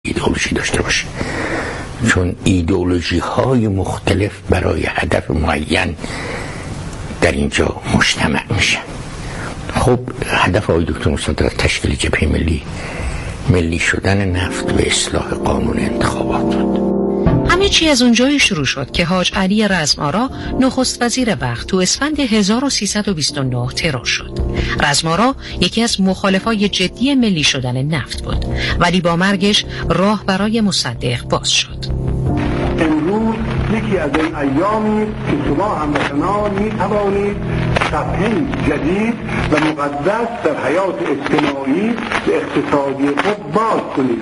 ایدئولوژی داشته باشه، چون ایدئولوژی های مختلف برای هدف معین در اینجا مجتمع میشن. خب هدف آقای دکتر مصدق تشکیل جبهه ملی شدن نفت و اصلاح قانون انتخابات بود. همه چی از اونجایی شروع شد که حاج علی رزم‌آرا نخست وزیر وقت تو اسفند 1329 ترور شد. رزم‌آرا یکی از مخالفای جدی ملی شدن نفت بود، ولی با مرگش راه برای مصدق باز شد. امروز یکی از این ایامی که شما هموطنان می توانید صفحه جدید و مقدس در حیات اجتماعی و اقتصادی خود باز کنید.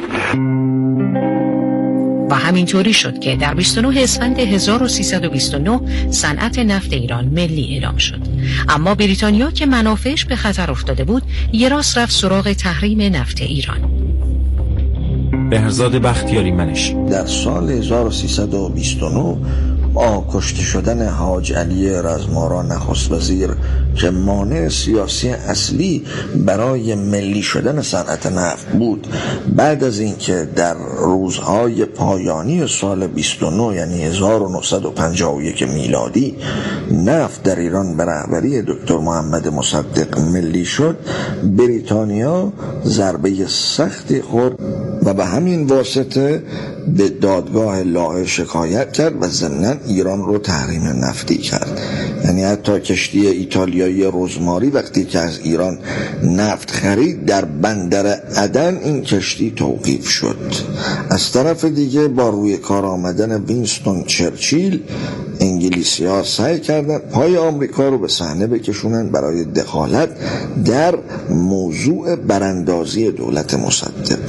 و همینطوری شد که در 29 اسفند 1329 صنعت نفت ایران ملی اعلام شد. اما بریتانیا که منافعش به خطر افتاده بود، یه راست رفت سراغ تحریم نفت ایران. بهرزاد بختیاری منش در سال 1329 با کشته شدن حاج علی رزم‌آرا نخست وزیر که مانع سیاسی اصلی برای ملی شدن صنعت نفت بود، بعد از اینکه در روزهای پایانی سال 29 یعنی 1951 میلادی نفت در ایران به رهبری دکتر محمد مصدق ملی شد، بریتانیا ضربه سختی خورد و به همین واسطه به دادگاه لاهه شکایت کرد و ضمناً ایران رو تحریم نفتی کرد. یعنی حتی کشتی ایتالیایی روزماری وقتی که از ایران نفت خرید، در بندر عدن این کشتی توقیف شد. از طرف دیگه با روی کار آمدن وینستون چرچیل، انگلیسی‌ها سعی کردن پای آمریکا رو به صحنه بکشونن برای دخالت در موضوع براندازی دولت مصدق.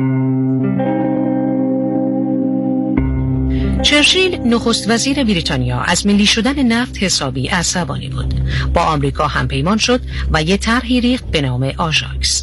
چرچیل نخست وزیر بریتانیا از ملی شدن نفت حسابی عصبانی بود. با آمریکا همپیمان شد و یه طرحی ریخت به نام آژاکس.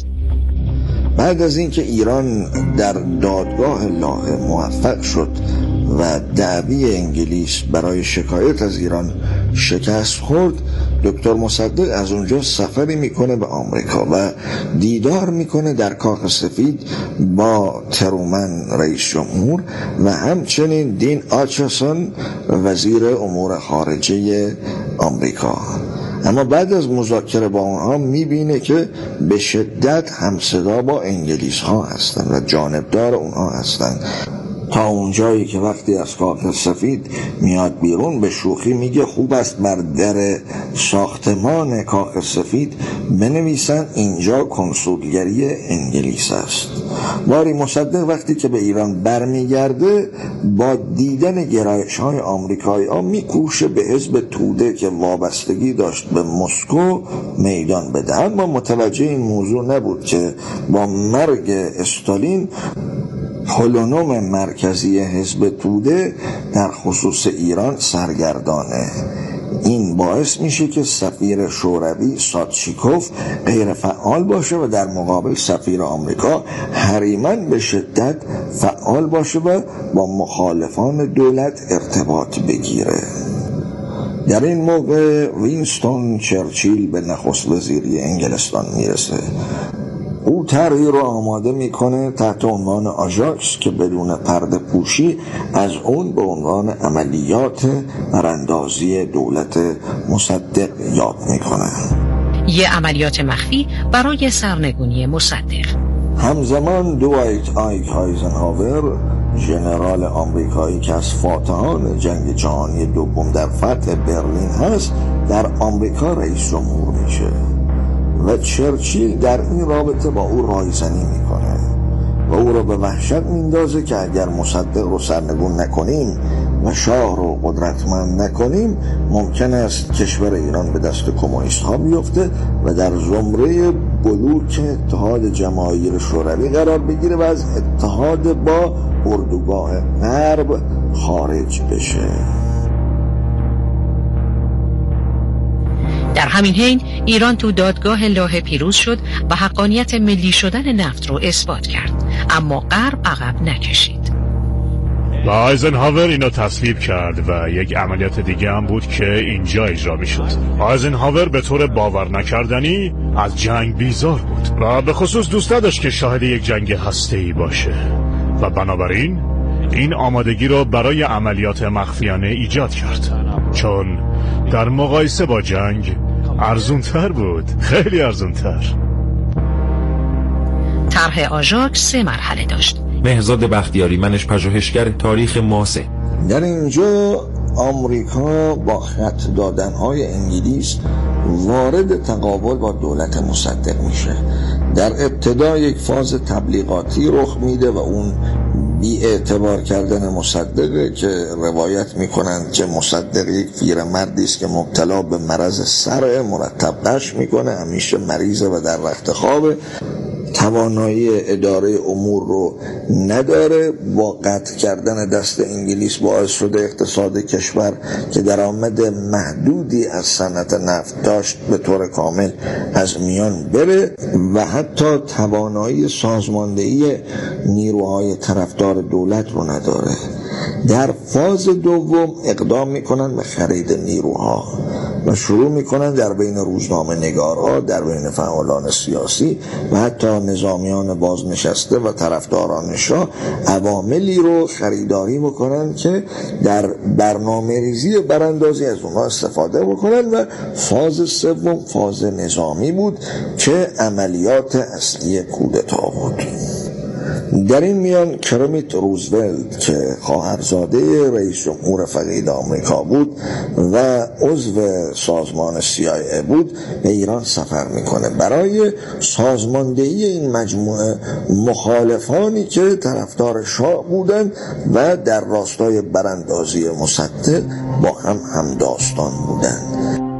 بعد از اینکه ایران در دادگاه لاهه موفق شد و دعوی انگلیس برای شکایت از ایران شکست خورد، دکتر مصدق از اونجا سفری میکنه به آمریکا و دیدار میکنه در کاخ سفید با ترومن رئیس جمهور و همچنین دین آچسون وزیر امور خارجه آمریکا. اما بعد از مذاکره با آنها میبینه که به شدت همصدا با انگلیس ها هستن و جانبدار اونها هستن، تا اونجایی که وقتی از کاخ سفید میاد بیرون به شوخی میگه خوب است بر در ساختمان کاخ سفید بنویسن اینجا کنسولگری انگلیس است. باری مصدق وقتی که به ایران برمیگرده با دیدن گرایش های آمریکایی ها میکوشه به حزب توده که وابستگی داشت به مسکو میدان بده، اما متوجه این موضوع نبود که با مرگ استالین پلونوم مرکزی حزب توده در خصوص ایران سرگردانه. این باعث میشه که سفیر شوروی ساتشیکوف غیر فعال باشه و در مقابل سفیر آمریکا هریمن به شدت فعال باشه و با مخالفان دولت ارتباط بگیره. در این موقع وینستون چرچیل به نخست وزیری انگلستان میرسه. او طرحی رو آماده میکنه تحت عنوان آژاکس که بدون پرده پوشی از اون به عنوان عملیات براندازی دولت مصدق یاد میکنه. یه عملیات مخفی برای سرنگونی مصدق. همزمان دوایت آیزنهاور، ژنرال آمریکایی که از فاتحان جنگ جهانی دوم در فتح برلین هست، در آمریکا رئیس جمهور میشه و چرچیل در این رابطه با او رایزنی میکنه و او رو به وحشت میندازه که اگر مصدق رو سرنگون نکنیم و شاه رو قدرتمند نکنیم ممکن است کشور ایران به دست کمونیست ها بیفته و در زمره بلوک اتحاد جماهیر شوروی قرار بگیره و از اتحاد با اردوگاه غرب خارج بشه. در همین حین ایران تو دادگاه لاهه پیروز شد و حقانیت ملی شدن نفت رو اثبات کرد، اما غرب عقب نکشید. و آیزنهاور اینو تصویب کرد و یک عملیات دیگه هم بود که اینجا اجرا می شد. آیزنهاور به طور باور نکردنی از جنگ بیزار بود و به خصوص دوست نداشت که شاهد یک جنگ هسته‌ای باشه. و بنابراین این آمادگی را برای عملیات مخفیانه ایجاد کرد، چون در مقایسه با جنگ ارزونتر بود، خیلی ارزونتر. طرح آژاکس 3 مرحله داشت. مهرزاد بختیاریمنش، پژوهشگر تاریخ معاصر. در اینجا آمریکا با خط دادن‌های انگلیس وارد تقابل با دولت مصدق میشه. در ابتدا یک فاز تبلیغاتی رخ میده و اون بی اعتبار کردن مصدقه که روایت میکنند که مصدق یک پیرمردی است که مبتلا به مرض سر، مرتب غش میکنه، همیشه مریضه و در رخت خوابه، توانایی اداره امور رو نداره. با قطع کردن دست انگلیس باعث شده اقتصاد کشور که درآمد محدودی از صنعت نفت داشت به طور کامل از میان بره و حتی توانایی سازماندهی نیروهای طرفدار دولت رو نداره. در فاز دوم اقدام میکنن به خرید نیروها و شروع میکنن در بین روزنامه نگارها، در بین فعالان سیاسی و حتی نظامیان بازنشسته و طرفداران شاه عواملی رو خریداری بکنن که در برنامه ریزی براندازی از اونها استفاده بکنن. و فاز سوم فاز نظامی بود که عملیات اصلی کودتا بود. در این میان کرمیت روزولت که خواهرزاده رئیس جمهور فقید آمریکا بود و عضو سازمان CIA بود به ایران سفر میکنه برای سازماندهی این مجموعه مخالفانی که طرفدار شاه بودند و در راستای براندازی مصدق با هم همداستان بودند.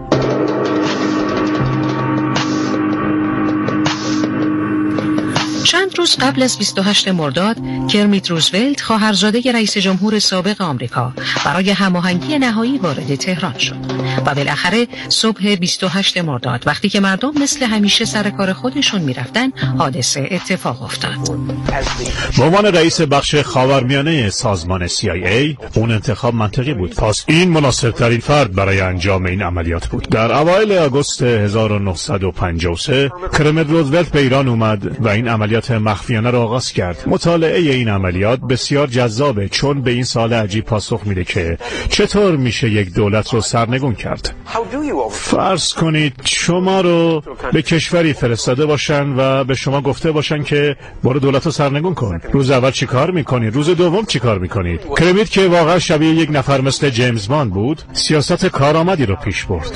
چند روز قبل از 28 مرداد کرمیت روزولت خواهرزاده رئیس جمهور سابق آمریکا برای هماهنگی نهایی وارد تهران شد و بالاخره صبح 28 مرداد وقتی که مردم مثل همیشه سر کار خودشون میرفتن حادثه اتفاق افتاد. به عنوان رئیس بخش خاورمیانه سازمان CIA اون انتخاب منطقی بود، پس این مناسب‌ترین فرد برای انجام این عملیات بود. در اوایل آگوست 1953 کرمیت روزولت به ایران اومد و این عملیات مخفیانه را آغاز کرد. مطالعه این عملیات بسیار جذابه چون به این سوال عجیب پاسخ میده که چطور میشه یک دولت رو سرنگون کرد. فرض کنید شما رو به کشوری فرستاده باشن و به شما گفته باشن که برو دولت رو سرنگون کن. روز اول چی کار میکنید؟ روز دوم چی کار میکنید؟ کرمیت که واقعا شبیه یک نفر مثل جیمز باند بود، سیاست کارآمدی رو پیش برد.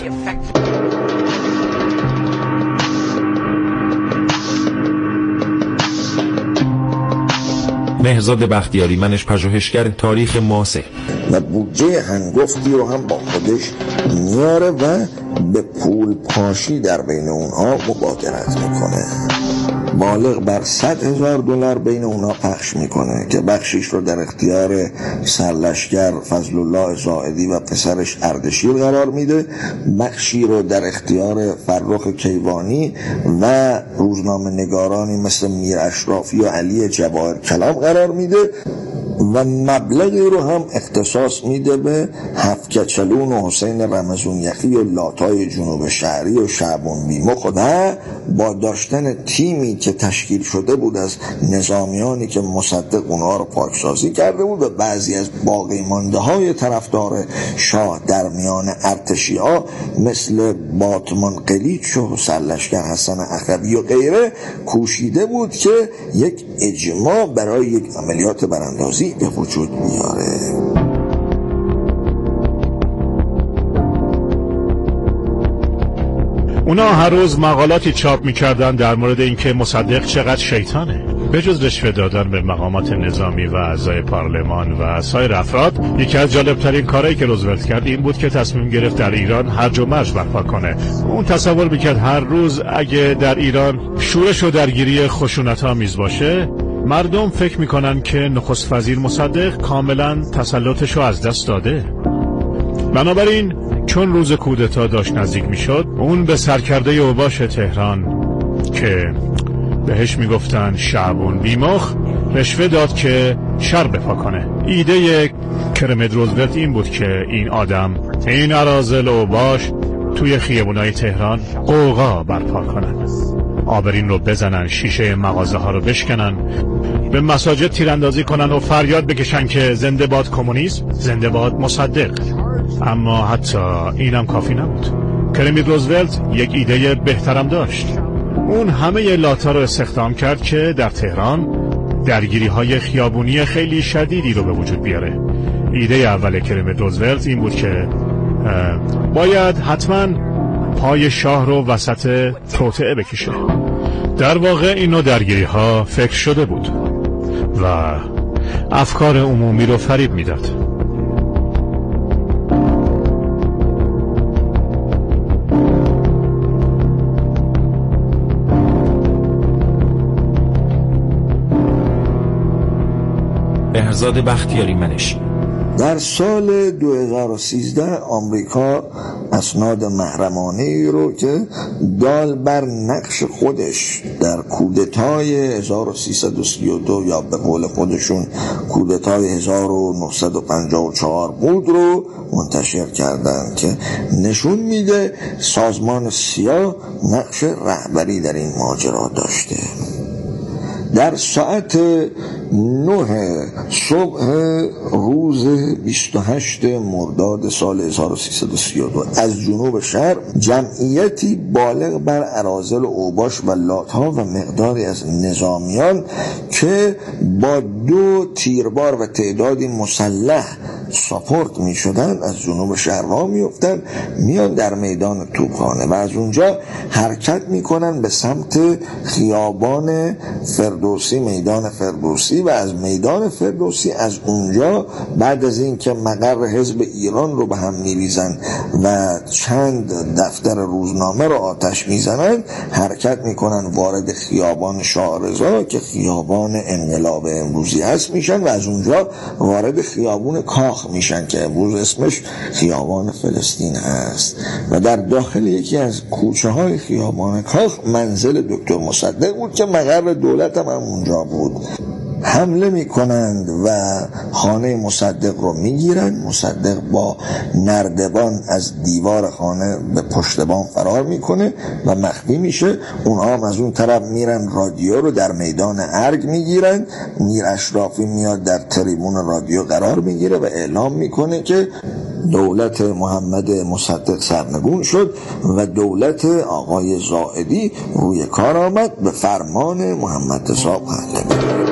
مهرزاد بختیاریمنش، پژوهشگر تاریخ معاصر. و بودجه هنگفتی رو هم با خودش میاره و به پول پاشی در بین اونها مبادرت میکنه. بالغ بر $100,000 بین اونها پخش میکنه که بخشیش رو در اختیار سرلشکر فضل الله زائدی و پسرش اردشیر قرار میده، بخشی رو در اختیار فرخ کیوانی و روزنامه نگارانی مثل میر اشرافی و علی جواهر کلام قرار میده و مبلغی رو هم اختصاص میده به هفکچلون و حسین رمضون یخی و لاتای جنوب شهری و شعبان بیمخ و با داشتن تیمی که تشکیل شده بود از نظامیانی که مصدق اونها رو پاکسازی کرده بود و بعضی از باقی مانده های طرفدار شاه در میان ارتشی ها مثل باتمان قلیچ و سرلشکر حسن اخوی و غیره کوشیده بود که یک اجماع برای یک عملیات براندازی به وجود میاره. اونا هر روز مقالاتی چاپ میکردن در مورد اینکه مصدق چقدر شیطانه. به جز رشوه دادن به مقامات نظامی و اعضای پارلمان و سایر افراد، یکی از جالبترین کارهایی که روزولت کرد این بود که تصمیم گرفت در ایران هرج و مرج برپا کنه. اون تصور میکرد هر روز اگه در ایران شورش و درگیری خشونت‌آمیز باشه، مردم فکر میکنن که نخست وزیر مصدق کاملا تسلطشو از دست داده. بنابراین چون روز کودتا داشت نزدیک میشد، اون به سرکرده اوباش تهران که بهش میگفتن شعبان بیمخ رشوه داد که شر بپا کنه. ایده کرمیت روزولت این بود که این آدم، این اراذل اوباش توی خیابونای تهران قوقا برپا کنن، آبرین رو بزنن، شیشه مغازه ها رو بشکنن به مساجد تیراندازی کنن و فریاد بکشن که زنده باد کمونیسم، زنده باد مصدق. اما حتی اینم کافی نبود. کرمی روزولت یک ایده بهترم داشت. اون همه لاتا رو استخدام کرد که در تهران درگیری‌های خیابونی خیلی شدیدی رو به وجود بیاره. ایده اول کرمی روزولت این بود که باید حتما پای شاه رو وسط توطئه بکشه. در واقع این نوع درگیری‌ها فکر شده بود و افکار عمومی رو فریب میداد. بهزاد بختیاری منشی. در سال 2013 آمریکا اسناد محرمانه‌ای رو که دال بر نقش خودش در کودتای 1332 یا به قول خودشون کودتای 1954 بود رو منتشر کردن که نشون میده سازمان سیا نقش رهبری در این ماجرا داشته. در ساعت 9 صبح روز 28 مرداد سال 1332 از جنوب شهر جمعیتی بالغ بر اراذل اوباش و لات‌ها و مقداری از نظامیان که با 2 تیربار و تعدادی مسلح ساپورت می شدن از جنوب شهر راه می افتن، میان در میدان توپخانه و از اونجا حرکت می کنن به سمت خیابان فردوسی، میدان فردوسی، و از میدان فردوسی از اونجا بعد از این که مقر حزب ایران رو به هم می ریزن و چند دفتر روزنامه رو آتش می زنن حرکت می کنن وارد خیابان شاه رضا که خیابان انقلاب امروزی هست میشن و از اونجا وارد خیابون کاخ میشن که امروز اسمش خیابان فلسطین هست و در داخل یکی از کوچه های خیابان کاخ منزل دکتر مصدق بود که مقر دولت هم اونجا بود. حمله میکنند و خانه مصدق رو میگیرن. مصدق با نردبان از دیوار خانه به پشت بام فرار میکنه و مخفی میشه. اونها هم از اون طرف میرن رادیو رو در میدان ارگ میگیرن. میر اشرافی میاد در تریبون رادیو قرار میگیره و اعلام میکنه که دولت محمد مصدق سرنگون شد و دولت آقای زائدی روی کار آمد به فرمان محمد رضا پهلوی.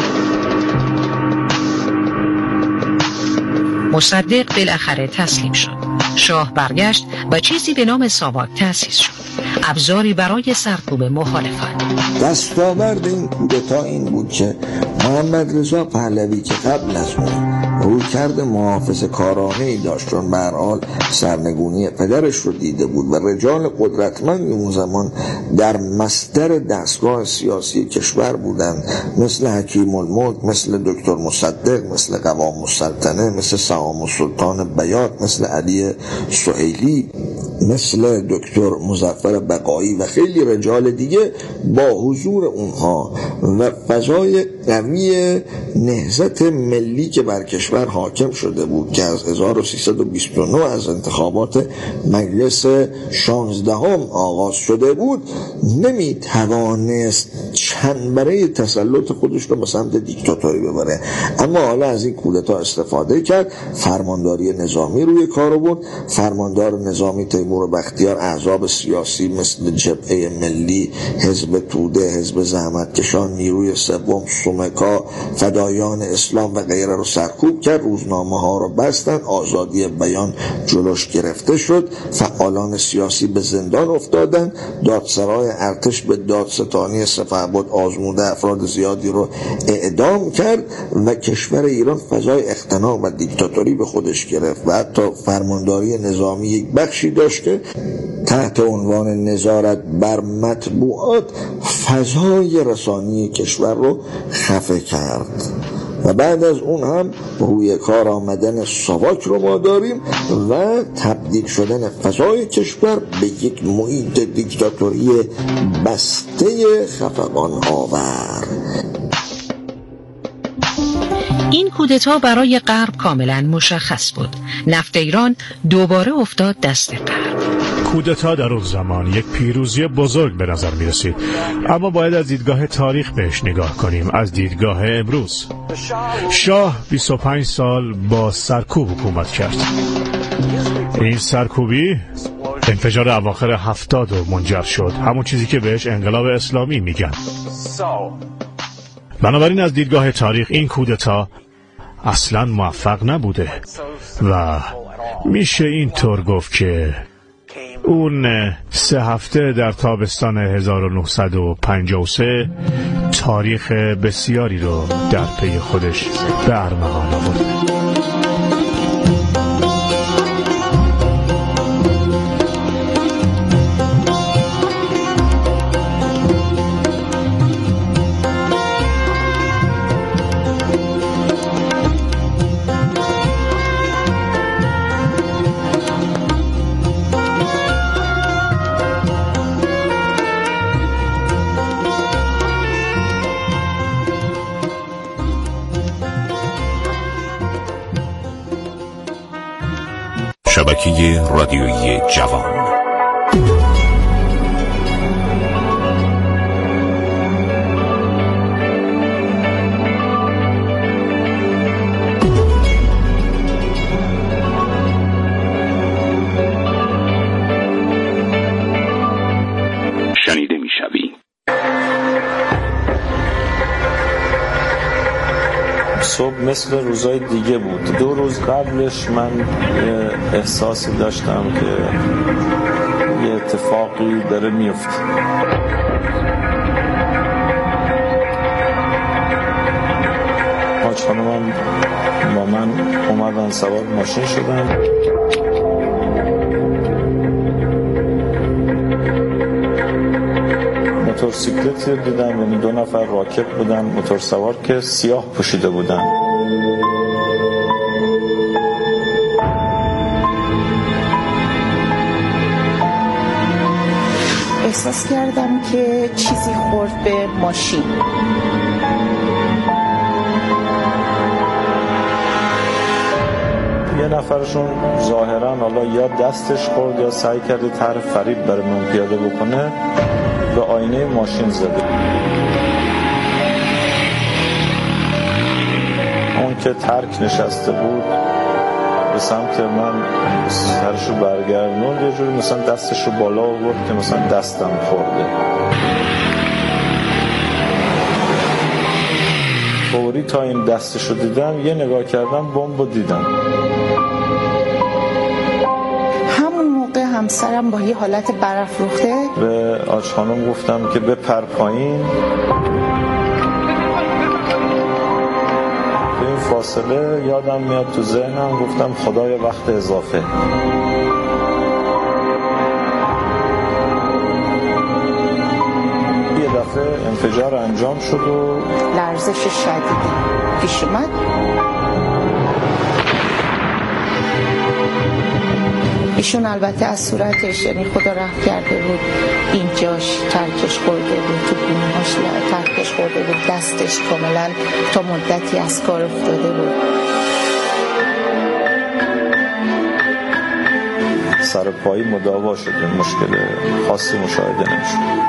مصدق بالاخره تسلیم شد. شاه برگشت و چیزی به نام ساواک تأسیس شد، ابزاری برای سرکوب مخالفت. دستاورد این کودتا این بود که محمد رضا پهلوی که قبل از اون رویکرد محافظه‌کارانه‌ای داشت، چون به هر حال سرنگونی پدرش رو دیده بود و رجال قدرتمند اون زمان در مصدر دستگاه سیاسی کشور بودند، مثل حکیم الملک، مثل دکتر مصدق، مثل قوام السلطنه، مثل سهام السلطان بیات، مثل علی سهیلی، مثل دکتر مظفر بقایی و خیلی رجال دیگه. با حضور اونها و فضای قوی نهضت ملی که بر کشور حاکم شده بود که از 1329 از انتخابات مجلس 16 آغاز شده بود، نمیتوانست چندبره تسلط خودش رو به سمت دیکتاتوری ببره. اما حالا از این کودتا استفاده کرد، فرمانداری نظامی روی کار بود. فرماندار نظامی تیمور بختیار احزاب سیاسی مثل جبهه ملی، حزب توده، حزب زحمتکشان، نیروی سوم، سومکا، فدایان اسلام و غیره رو سرکوب کرد. روزنامه ها رو بستن، آزادی بیان جلوش گرفته شد، فعالان سیاسی به زندان افتادن، دادسرای ارتش به دادستانی سپهبد آزموده افراد زیادی رو اعدام کرد و کشور ایران فضای اختناق و دیکتاتوری به خودش گرفت و حتی فرمانداری نظامی یک بخشی داشت که تحت عنوان نظارت بر مطبوعات فضای رسانی کشور رو خفه کرد. و بعد از اون هم روی کار آمدن ساواک رو ما داریم و تبدیل شدن فضای کشور به یک محیط دیکتاتوری بسته خفقان آور. این کودتا برای غرب کاملا مشخص بود. نفت ایران دوباره افتاد دست غرب. کودتا در اون زمان یک پیروزی بزرگ به نظر می رسید، اما باید از دیدگاه تاریخ بهش نگاه کنیم، از دیدگاه امروز. شاه 25 سال با سرکوب حکومت کرد. این سرکوبی انفجار اواخر 70 منجر شد، همون چیزی که بهش انقلاب اسلامی میگن. بنابراین از دیدگاه تاریخ این کودتا اصلا موفق نبوده و میشه اینطور گفت که اون 3 هفته در تابستان 1953 تاریخ بسیاری رو در پی خودش به ارمغان آورد. شبکه رادیویی جوان. شنیده میشوی. صبح مثل روزای دیگه بود. 2 روز قبلش من احساسی داشتم که یه اتفاقی داره میفته. حاج خانمم با من اومدن، سوار ماشین شدن. موتورسیکلت دیدم، یعنی 2 نفر راکب بودن، موتور سوار که سیاه پوشیده بودن. احساس کردم که چیزی خورد به ماشین. یه نفرشون ظاهرا حالا یا دستش خورد یا سعی کرده طرح فریب برای من پیاده بکنه، به آینه ماشین زده. اون که ترک نشسته بود به سمت من سرشو برگردون، یه جوری مثلا دستشو بالا آورد که مثلا دستم خورده. فوری تا این دستشو دیدم، یه نگاه کردم، بمبو دیدم. همون موقع همسرم با یه حالت برافروخته به آج خانم گفتم که بپر پایین. به این فاصله یادم میاد تو ذهنم، گفتم خدایا وقت اضافه. یه دفعه انفجار انجام شد و لرزش شدیدی پیش اومد. ایشون البته از صورتش، یعنی خدا رحم کرده بود، اینجاش ترکش خورده بود، تو گونه‌هاش ترکش خورده بود، دستش کاملا تا مدتی از کار افتاده بود. سر پایی مداوا شد، مشکل خاصی مشاهده نمیشد.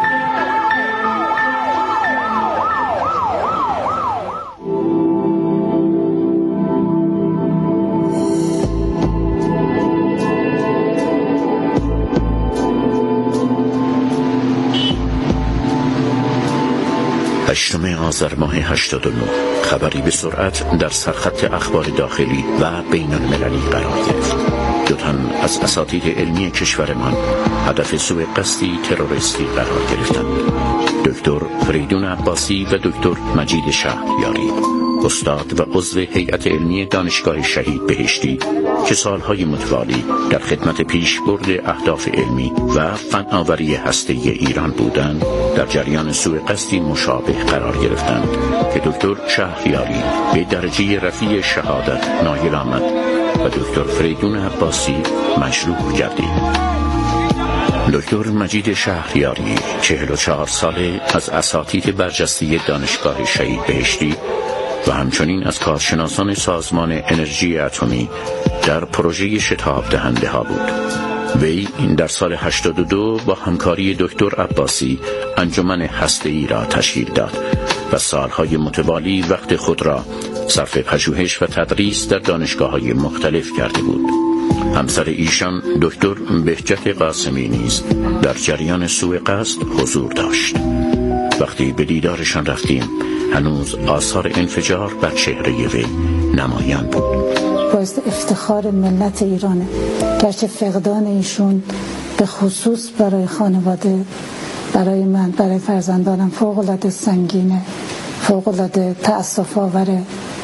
آذر ماه 89 خبری به سرعت در سرخط اخبار داخلی و بین المللی قرار گرفت. 2 تن از اساتید علمی کشورمان هدف سوء قصدی تروریستی قرار گرفتند. دکتر فریدون عباسی و دکتر مجید شهریاری، استاد و عضو هیئت علمی دانشگاه شهید بهشتی که سالهای متوالی در خدمت پیشبرد اهداف علمی و فناوری هسته‌ای ایران بودند، در جریان سوء قصدی مشابه قرار گرفتند که دکتر شهریاری به درجه رفیع شهادت نایل آمد و دکتر فریدون عباسی مجروح گردید. دکتر مجید شهریاری 44 ساله از اساتید برجسته دانشگاه شهید بهشتی و همچنین از کارشناسان سازمان انرژی اتمی در پروژه شتاب دهنده ها بود. وی در سال 82 با همکاری دکتر عباسی انجمن هسته‌ای را تشکیل داد و سالهای متوالی وقت خود را صرف پژوهش و تدریس در دانشگاه‌های مختلف کرده بود. همسر ایشان دکتر بهجت قاسمی نیز در جریان سوء قصد حضور داشت. وقتی به دیدارشان رفتیم هنوز آثار انفجار بر چهره وی نمایان بود. باعث افتخار ملت ایرانه، گرچه فقدان ایشون به خصوص برای خانواده، برای من، برای فرزندانم فوق‌العاده سنگینه، فوق‌العاده تأسف آوره.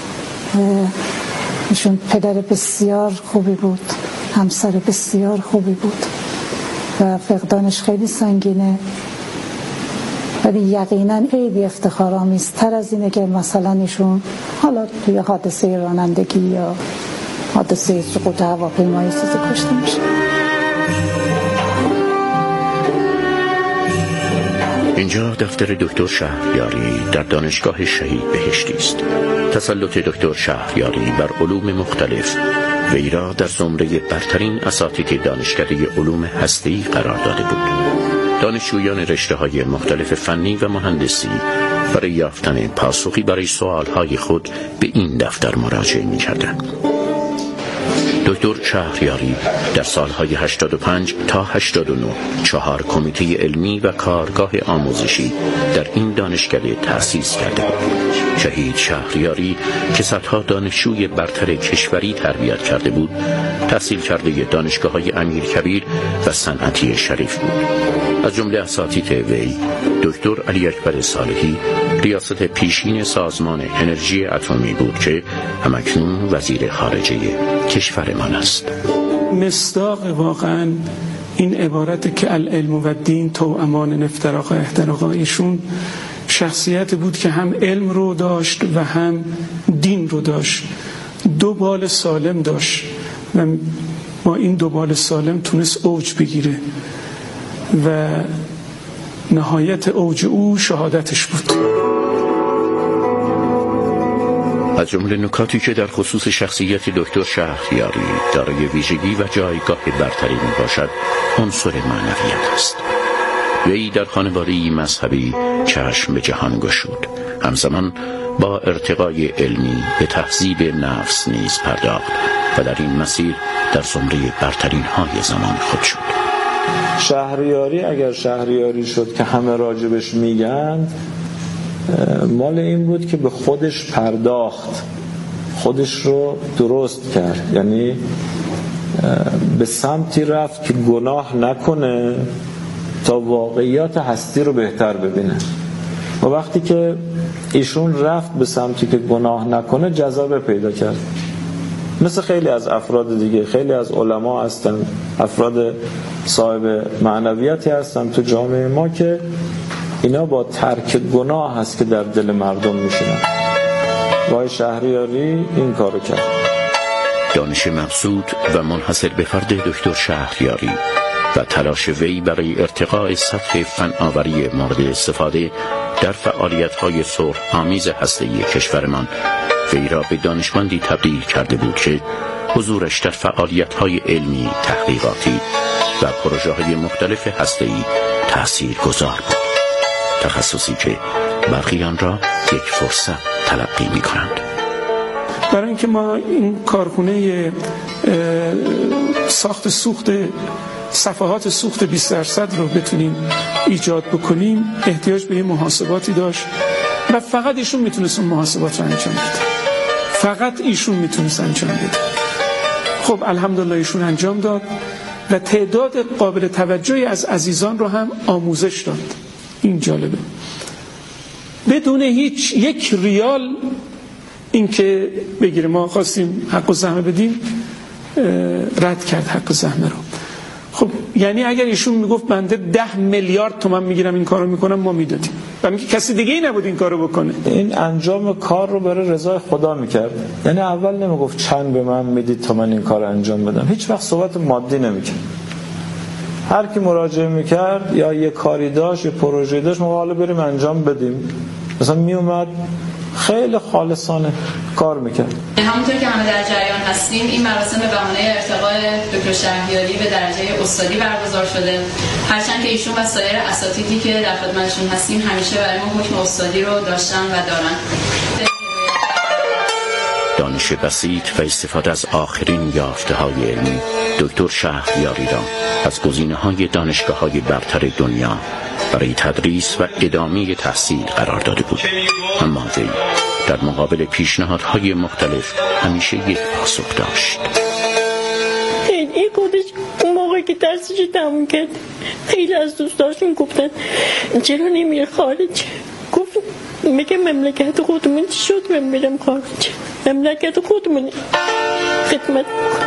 ایشون پدر بسیار خوبی بود، همسر بسیار خوبی بود و فقدانش خیلی سنگینه، ولی یقینا خیلی افتخارآمیزتر از اینه که مثلا ایشون حالا توی حادثه رانندگی یا حادثه سقوط هواپیمایی چیزی کشته میشه. اینجا دفتر دکتر شهریاری در دانشگاه شهید بهشتی است. تسلط دکتر شهریاری بر علوم مختلف وی را در زمره برترین اساتید دانشکده علوم هسته‌ای قرار داده بود. دانشجویان رشته‌های مختلف فنی و مهندسی برای یافتن پاسخی برای سوالهای خود به این دفتر مراجعه می‌کردند. دکتر شهریاری در سالهای 85 تا 89 4 کمیته علمی و کارگاه آموزشی در این دانشکده تأسیس کرده بود. شهید شهریاری که صدها دانشجوی برتر کشوری تربیت کرده بود، تحصیل کرده دانشگاه‌های امیرکبیر و صنعتی شریف بود. از جمله اساتید وی دکتر علی اکبر صالحی ریاست پیشین سازمان انرژی اتمی بود که همکنون وزیر خارجه کشورمان است. مصداق واقعا این عبارت که العلم و الدین توامان افتراق و احتراق، ایشون شخصیت بود که هم علم رو داشت و هم دین رو داشت، دو بال سالم داشت و با این دو بال سالم تونست اوج بگیره و نهایت اوج او شهادتش بود. از جمله نکاتی که در خصوص شخصیت دکتر شهریاری دارای ویژگی و جایگاه برتری میباشد عنصر معنویت است. وی در خانواده‌ای مذهبی چشم به جهان گشود، همزمان با ارتقای علمی به تهذیب نفس نیز پرداخت و در این مسیر در زمره برترین های زمان خود شد. شهریاری اگر شهریاری شد که همه راجبش میگن، مال این بود که به خودش پرداخت، خودش رو درست کرد، یعنی به سمتی رفت که گناه نکنه تا واقعیات هستی رو بهتر ببینه. و وقتی که ایشون رفت به سمتی که گناه نکنه، جذابه پیدا کرد. مثل خیلی از افراد دیگه، خیلی از علما هستن، افراد صاحب معنویتی هستن تو جامعه ما که اینا با ترک گناه هست که در دل مردم میشینن. وای شهریاری این کارو کرد. دانش مبسوط و منحصر به فرد دکتر شهریاری و تلاش وی برای ارتقاء سطح فناوری مورد استفاده در فعالیت‌های صلح‌آمیز هسته‌ای کشورمان وی را به دانشمندی تبدیل کرده بود که حضورش در فعالیت‌های علمی، تحقیقاتی و پروژه‌های مختلف هسته‌ای تاثیرگذار بود. تخصصی که برخی آن را یک فرصت تلقی می‌کنند. برای اینکه ما این کارخونه ساخت صفحات سوخت 20% رو بتونیم ایجاد بکنیم، احتیاج به محاسباتی داشت و فقط ایشون میتونست اون محاسبات رو انجام بده. فقط ایشون میتونست انجام بده. خب الحمدلله ایشون انجام داد و تعداد قابل توجهی از عزیزان رو هم آموزش داد. این جالبه. بدون هیچ یک ریال این که بگیره ما خواستیم حق و زحمه بدیم، رد کرد حق و زحمه رو. خب یعنی اگر ایشون میگفت بنده 10 میلیارد تومان میگیرم این کارو میکنم، ما میدادیم، برای اینکه کسی دیگه ای نبود این کارو بکنه. این انجام کار رو برای رضای خدا میکرد. یعنی اول نمیگفت چند به من میدید تا من این کار انجام بدم، هیچ وقت صحبت مادی نمیکرد. هر کی مراجعه میکرد یا یه کاری داشت، یه پروژه داشت، ما حالا بریم انجام بدیم. مثلا میومد خیلی خالصانه کار میکرد. همونطور که همه در جریان هستیم این مراسم به بهانه ارتقای دکتر شهریاری به درجه استادی برگزار شده، هرچند که ایشون و سایر اساتیدی که در خدمتشون هستیم همیشه برای ما حکم استادی رو داشتن و دارن. دانش بسیط و استفاده از آخرین یافته‌های علمی دکتر شهریاری را از گزینه‌های دانشگاه‌های برتر دنیا برای تدریس و ادامه تحصیل قرار داده بود، اما وی در مقابل پیشنهادهای مختلف همیشه یک پاسخ داشت. خیلی خودش اون موقع که درسش تموم کرد خیلی از دوستاشون گفتن چرا نمیره خارج؟ گفت میگه مملکت خودمون شد من میرم خارج، مملکت خودمون خدمت.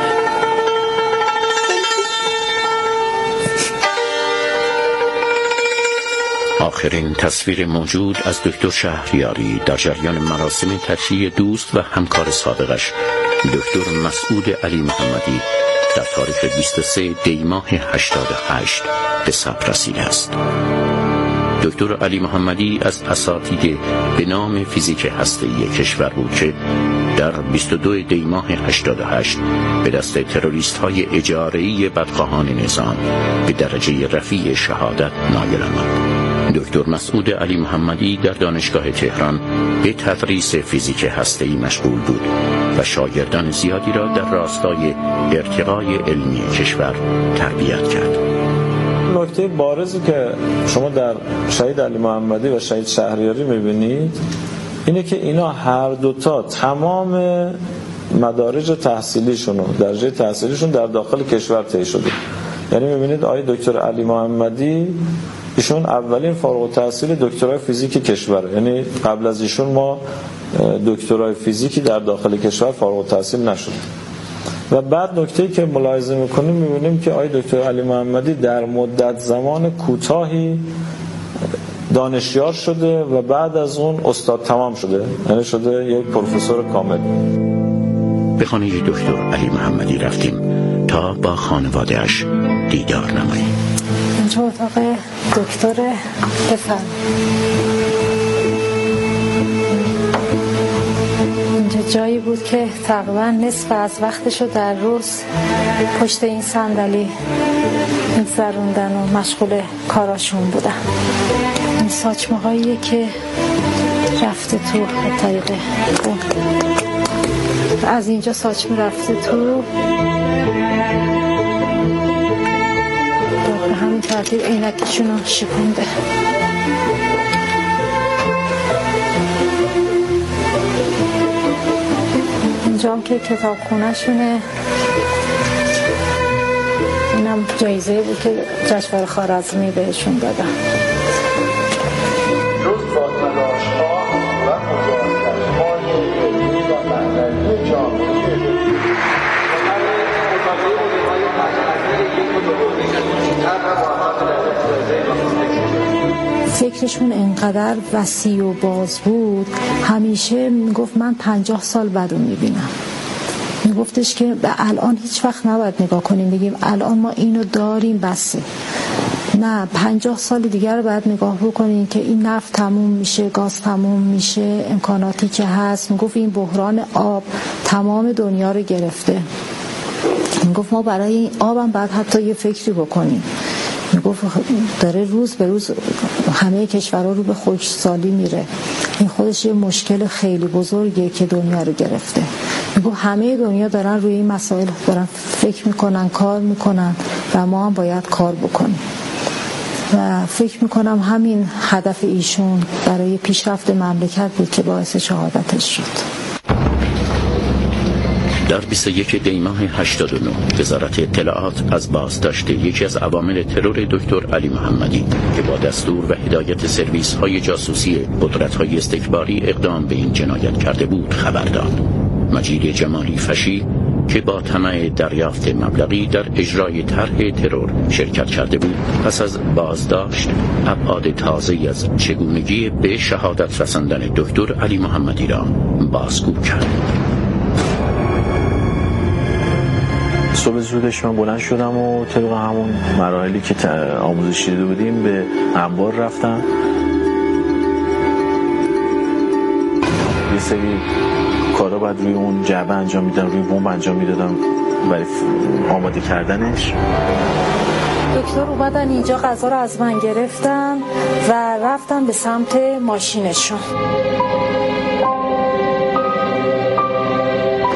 آخرین تصویر موجود از دکتر شهریاری در جریان مراسم ترشیح دوست و همکار سابقش دکتر مسعود علی محمدی در تاریخ 23 دی ماه 88 به ثبت رسیده است. دکتر علی محمدی از اساتید به نام فیزیک هسته‌ای کشور بود که در 22 دی ماه 88 به دست تروریست‌های اجاره‌ای بدخواهان نظام به درجه رفیع شهادت نایل آمد. دکتر مسعود علی محمدی در دانشگاه تهران به تدریس فیزیک هسته‌ای مشغول بود و شاگردان زیادی را در راستای ارتقای علمی کشور تربیت کرد. نکته بارزی که شما در شهید علی محمدی و شهید شهریاری می‌بینید اینه که اینا هر دوتا تمام مدارج تحصیلیشون و درجه تحصیلیشون در داخل کشور طی شده. یعنی می‌بینید آقای دکتر علی محمدی ایشون اولین فارغ التحصیل دکترای فیزیک کشوره، یعنی قبل از ایشون ما دکترای فیزیکی در داخل کشور فارغ التحصیل نشد. و بعد نکته‌ای که ملاحظه می‌کنیم می‌بینیم که آقای دکتر علی محمدی در مدت زمان کوتاهی دانشیار شده و بعد از اون استاد تمام شده، یعنی شده یک پروفسور کامل. به خانه دکتر علی محمدی رفتیم تا با خانواده‌اش دیدار نماییم. اینجا اتاق دکتر بفرم. اینجا جایی بود که تقریبا نصف از وقتشو در روز پشت این صندلی می‌گذروندن و مشغول کاراشون بودن. این ساچمه هاییه که رفته تو طریق از اینجا ساچمه رفته تو به همین ترتیب عینکشون رو شکونده. اینجا هم که کتاب خونه شونه. اینم جایزه بود که جشنواره خوارزمی بهشون دادن. فکرشون انقدر وسیع و باز بود، همیشه میگفت من 50 سال بعد رو میبینم. میگفتش که به الان هیچ وقت نباید نگاه کنیم بگیم الان ما اینو داریم بسه، نه 50 سال دیگر رو باید نگاه بکنیم که این نفت تموم میشه، گاز تموم میشه، امکاناتی که هست. میگفت این بحران آب تمام دنیا رو گرفته. میگفت ما برای این آبم باید حتی یه فکری بکنیم. میگفت داره روز به روز همه کشورها رو به خشکسالی میره، این خودش یه مشکل خیلی بزرگیه که دنیا رو گرفته. میگفت همه دنیا دارن روی این مسائل دارن فکر میکنن، کار میکنن و ما هم باید کار بکنیم. و فکر میکنم همین هدف ایشون برای پیشرفت مملکت بود که باعث شهادتش شد. در 21 دی ماه 89 وزارت اطلاعات از بازداشت یکی از عوامل ترور دکتر علی محمدی که با دستور و هدایت سرویس‌های جاسوسی قدرت‌های استکباری اقدام به این جنایت کرده بود خبر داد. مجید جمالی فشی که با طمع دریافت مبلغی در اجرای طرح ترور شرکت کرده بود، پس از بازداشت ابعاد تازه‌ای از چگونگی به شهادت رساندن دکتر علی محمدی را بازگو کرد. صبح زودش من بلند شدم و طبق همون مراحلی که آموزشی دیده بودیم به انبار رفتم. سری کارا باید روی اون جعبه انجام میدم، روی بمب انجام میدادم برای آماده کردنش. دکتر اومدن اینجا غذا رو از من گرفتن و رفتن به سمت ماشینشون.